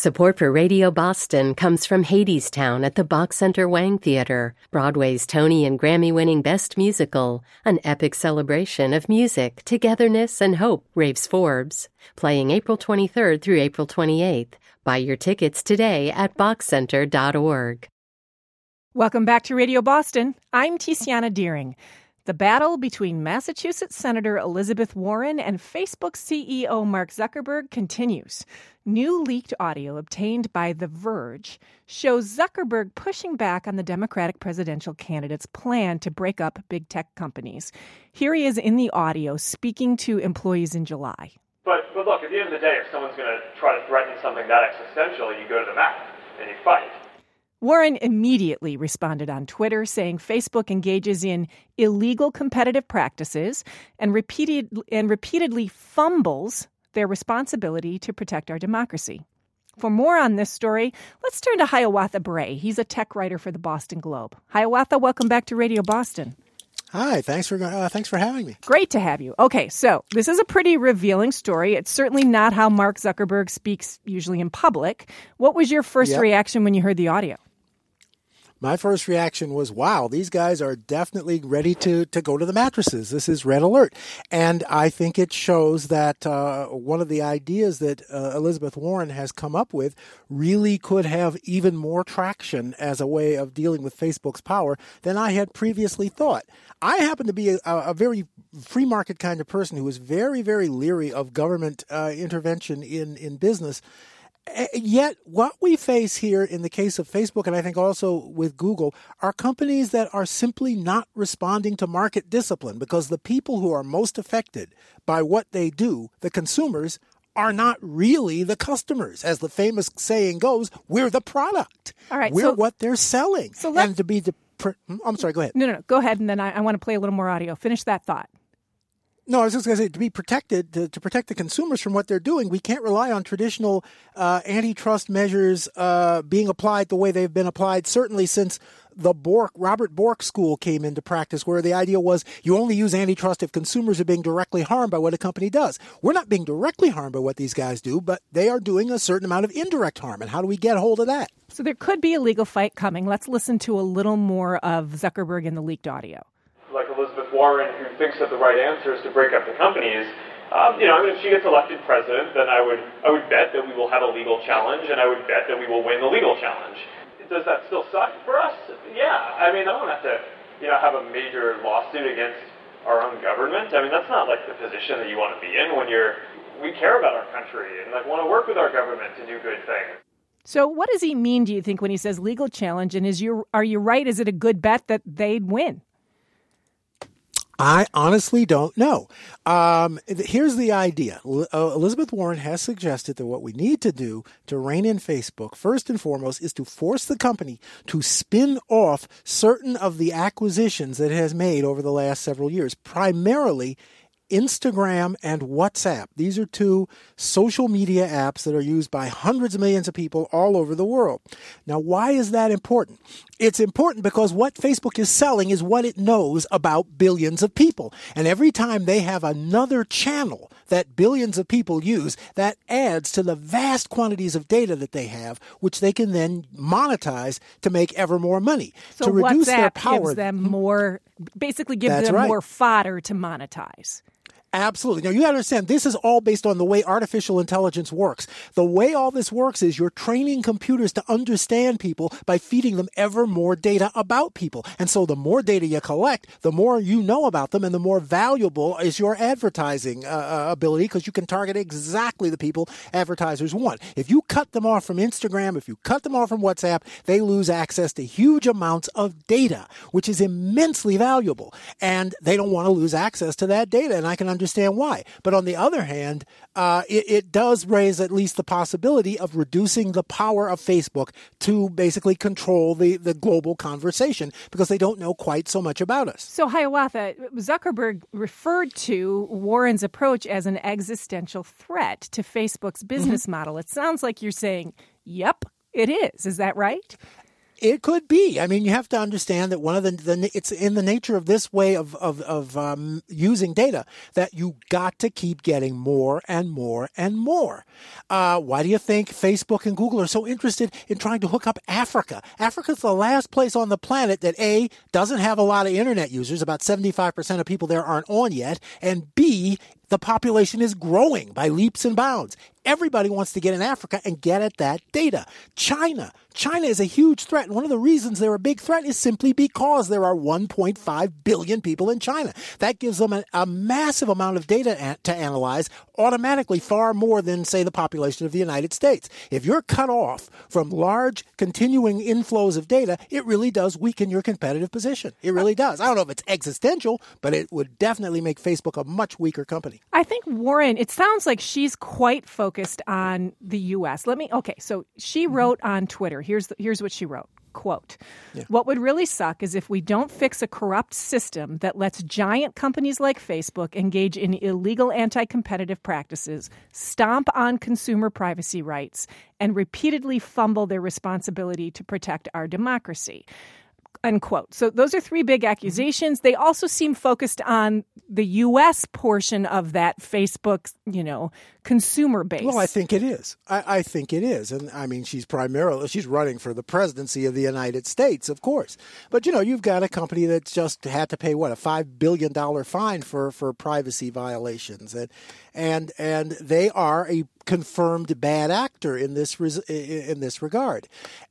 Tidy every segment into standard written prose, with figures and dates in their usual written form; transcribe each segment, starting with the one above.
Support for Radio Boston comes from Hadestown at the Bach Center Wang Theater, Broadway's Tony and Grammy-winning Best Musical, an epic celebration of music, togetherness, and hope, raves Forbes. Playing April 23rd through April 28th. Buy your tickets today at bachcenter.org. Welcome back to Radio Boston. I'm Tiziana Deering. The battle between Massachusetts Senator Elizabeth Warren and Facebook CEO Mark Zuckerberg continues. New leaked audio obtained by The Verge shows Zuckerberg pushing back on the Democratic presidential candidate's plan to break up big tech companies. Here he is in the audio speaking to employees in July. But look, at the end of the day, if someone's going to try to threaten something that existential, you go to the mat and you fight. Warren immediately responded on Twitter, saying Facebook engages in illegal competitive practices and repeatedly fumbles their responsibility to protect our democracy. For more on this story, let's turn to Hiawatha Bray. He's a tech writer for the Boston Globe. Hiawatha, welcome back to Radio Boston. Hi, thanks for having me. Great to have you. Okay, so this is a pretty revealing story. It's certainly not how Mark Zuckerberg speaks usually in public. What was your first reaction when you heard the audio? My first reaction was, wow, these guys are definitely ready to go to the mattresses. This is red alert. And I think it shows that one of the ideas that Elizabeth Warren has come up with really could have even more traction as a way of dealing with Facebook's power than I had previously thought. I happen to be a very free market kind of person who is very, very leery of government intervention in business. Yet what we face here in the case of Facebook, and I think also with Google, are companies that are simply not responding to market discipline, because the people who are most affected by what they do, the consumers, are not really the customers. As the famous saying goes, we're the product. All right, we're what they're selling. So and to be I'm sorry, go ahead. No, go ahead, and then I want to play a little more audio. Finish that thought. No, I was just going to say, to be protected, to protect the consumers from what they're doing, we can't rely on traditional antitrust measures being applied the way they've been applied, certainly since the Robert Bork school came into practice, where the idea was you only use antitrust if consumers are being directly harmed by what a company does. We're not being directly harmed by what these guys do, but they are doing a certain amount of indirect harm. And how do we get hold of that? So there could be a legal fight coming. Let's listen to a little more of Zuckerberg in the leaked audio. Like Elizabeth Warren, who thinks that the right answer is to break up the companies, if she gets elected president, then I would bet that we will have a legal challenge, and I would bet that we will win the legal challenge. Does that still suck for us? Yeah. I don't have to, have a major lawsuit against our own government. That's not like the position that you want to be in when we care about our country and want to work with our government to do good things. So what does he mean, do you think, when he says legal challenge? And are you right? Is it a good bet that they'd win? I honestly don't know. Here's the idea. Elizabeth Warren has suggested that what we need to do to rein in Facebook, first and foremost, is to force the company to spin off certain of the acquisitions that it has made over the last several years, primarily Instagram and WhatsApp. These are two social media apps that are used by hundreds of millions of people all over the world. Now, why is that important? It's important because what Facebook is selling is what it knows about billions of people. And every time they have another channel that billions of people use, that adds to the vast quantities of data that they have, which they can then monetize to make ever more money. So to reduce WhatsApp their power, gives them more, basically gives them more fodder to monetize. Absolutely. Now, you got to understand, this is all based on the way artificial intelligence works. The way all this works is you're training computers to understand people by feeding them ever more data about people. And so the more data you collect, the more you know about them, and the more valuable is your advertising ability, because you can target exactly the people advertisers want. If you cut them off from Instagram, if you cut them off from WhatsApp, they lose access to huge amounts of data, which is immensely valuable. And they don't want to lose access to that data, and I can understand why. But on the other hand, it does raise at least the possibility of reducing the power of Facebook to basically control the global conversation, because they don't know quite so much about us. So, Hiawatha, Zuckerberg referred to Warren's approach as an existential threat to Facebook's business model. It sounds like you're saying, yep, it is. Is that right? It could be. I mean, you have to understand that one of it's in the nature of this way of using data that you got to keep getting more and more and more. Why do you think Facebook and Google are so interested in trying to hook up Africa? Africa's the last place on the planet that A, doesn't have a lot of internet users. About 75% of people there aren't on yet. And B, the population is growing by leaps and bounds. Everybody wants to get in Africa and get at that data. China is a huge threat. And one of the reasons they're a big threat is simply because there are 1.5 billion people in China. That gives them a massive amount of data to analyze, automatically far more than, say, the population of the United States. If you're cut off from large continuing inflows of data, it really does weaken your competitive position. It really does. I don't know if it's existential, but it would definitely make Facebook a much weaker company. I think Warren, it sounds like she's quite focused on the U.S. So she wrote on Twitter. Here's what she wrote. Quote, What would really suck is if we don't fix a corrupt system that lets giant companies like Facebook engage in illegal anti-competitive practices, stomp on consumer privacy rights, and repeatedly fumble their responsibility to protect our democracy. Unquote. So those are three big accusations. They also seem focused on the U.S. portion of that Facebook, consumer base. Well, I think it is. I think it is. And I mean, she's running for the presidency of the United States, of course. But, you've got a company that just had to pay, a $5 billion fine for privacy violations. And they are a confirmed bad actor in this regard.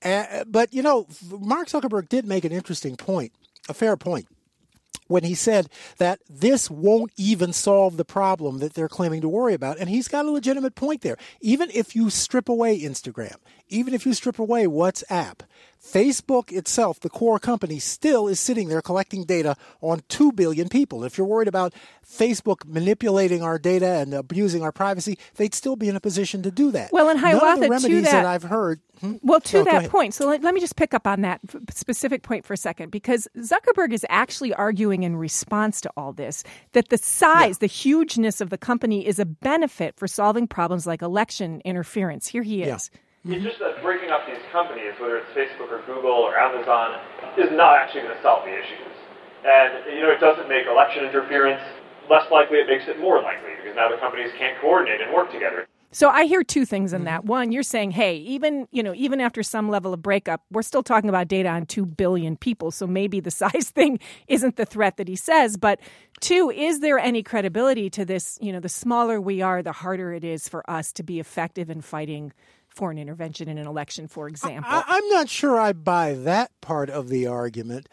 But, Mark Zuckerberg did make an interesting point, a fair point, when he said that this won't even solve the problem that they're claiming to worry about. And he's got a legitimate point there. Even if you strip away Instagram, even if you strip away WhatsApp, Facebook itself, the core company, still is sitting there collecting data on 2 billion people. If you're worried about Facebook manipulating our data and abusing our privacy, they'd still be in a position to do that. Well, and Hiawatha, remedies that I've heard. Well, to that point, so let me just pick up on that specific point for a second, because Zuckerberg is actually arguing in response to all this that the size, the hugeness of the company is a benefit for solving problems like election interference. Here he is. It's just that breaking up these companies, whether it's Facebook or Google or Amazon, is not actually going to solve the issues. And, it doesn't make election interference less likely. It makes it more likely because now the companies can't coordinate and work together. So I hear two things in that. One, you're saying, hey, even after some level of breakup, we're still talking about data on 2 billion people. So maybe the size thing isn't the threat that he says. But two, is there any credibility to this? The smaller we are, the harder it is for us to be effective in fighting foreign intervention in an election, for example. I'm not sure I buy that part of the argument.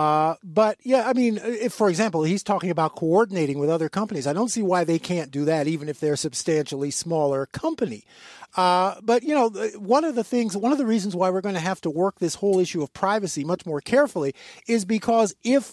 But yeah, I mean, if, for example, he's talking about coordinating with other companies, I don't see why they can't do that, even if they're a substantially smaller company. But, one of the reasons why we're going to have to work this whole issue of privacy much more carefully is because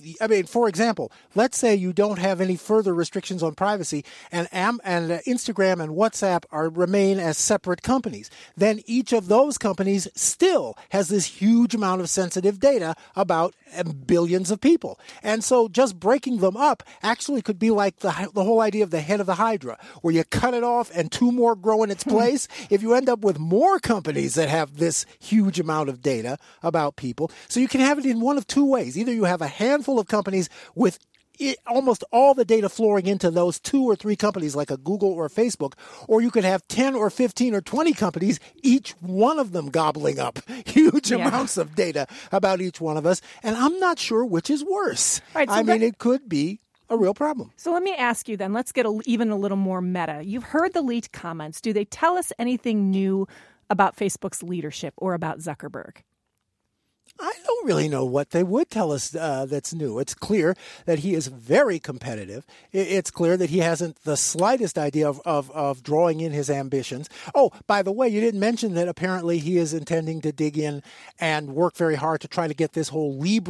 for example, let's say you don't have any further restrictions on privacy and Instagram and WhatsApp remain as separate companies, then each of those companies still has this huge amount of sensitive data about billions of people. And so just breaking them up actually could be like the whole idea of the head of the Hydra, where you cut it off and 2 more grow in its place. If you end up with more companies that have this huge amount of data about people, so you can have it in one of 2 ways. Either you have a handful of companies with almost all the data flowing into those 2 or 3 companies like a Google or a Facebook, or you could have 10 or 15 or 20 companies, each one of them gobbling up huge amounts of data about each one of us. And I'm not sure which is worse. Right, so it could be a real problem. So let me ask you then, let's get even a little more meta. You've heard the leaked comments. Do they tell us anything new about Facebook's leadership or about Zuckerberg? I don't really know what they would tell us that's new. It's clear that he is very competitive. It's clear that he hasn't the slightest idea of drawing in his ambitions. Oh, by the way, you didn't mention that apparently he is intending to dig in and work very hard to try to get this whole Libra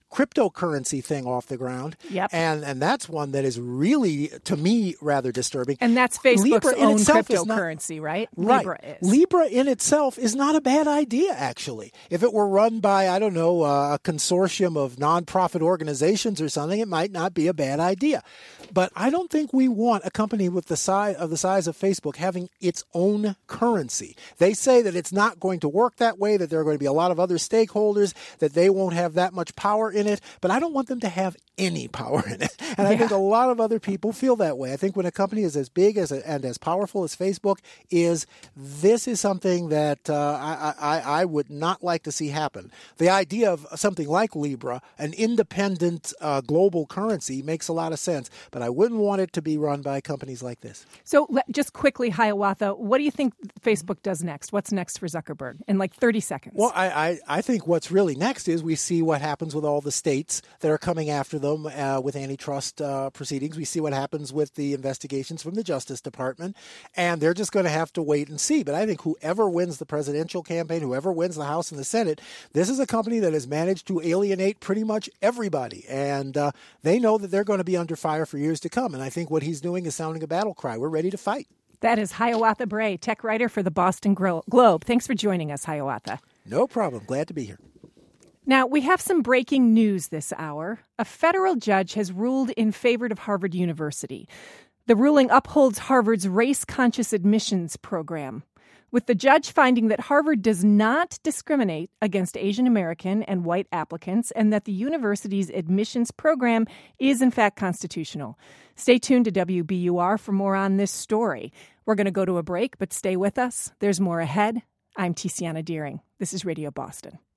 cryptocurrency thing off the ground. Yep. And that's one that is really, to me, rather disturbing. And that's Facebook's Libra in own itself cryptocurrency, right? Right. Libra is. Libra in itself is not a bad idea, actually. If it were run by, I don't know, a consortium of nonprofit organizations or something, it might not be a bad idea. But I don't think we want a company with the size of Facebook having its own currency. They say that it's not going to work that way, that there are going to be a lot of other stakeholders, that they won't have that much power in it. But I don't want them to have any power in it. And I think a lot of other people feel that way. I think when a company is as big and as powerful as Facebook is, this is something that I would not like to see happen. The idea of something like Libra, an independent global currency, makes a lot of sense. But I wouldn't want it to be run by companies like this. So just quickly, Hiawatha, what do you think Facebook does next? What's next for Zuckerberg in like 30 seconds? Well, I think what's really next is we see what happens with all the states that are coming after them with antitrust proceedings. We see what happens with the investigations from the Justice Department, and they're just going to have to wait and see. But I think whoever wins the presidential campaign, whoever wins the House and the Senate, this is a company that has managed to alienate pretty much everybody, and they know that they're going to be under fire for years to come. And I think what he's doing is sounding a battle cry. We're ready to fight. That is Hiawatha Bray, tech writer for the Boston Globe. Thanks for joining us, Hiawatha. No problem. Glad to be here. Now, we have some breaking news this hour. A federal judge has ruled in favor of Harvard University. The ruling upholds Harvard's race-conscious admissions program, with the judge finding that Harvard does not discriminate against Asian American and white applicants and that the university's admissions program is, in fact, constitutional. Stay tuned to WBUR for more on this story. We're going to go to a break, but stay with us. There's more ahead. I'm Tiziana Deering. This is Radio Boston.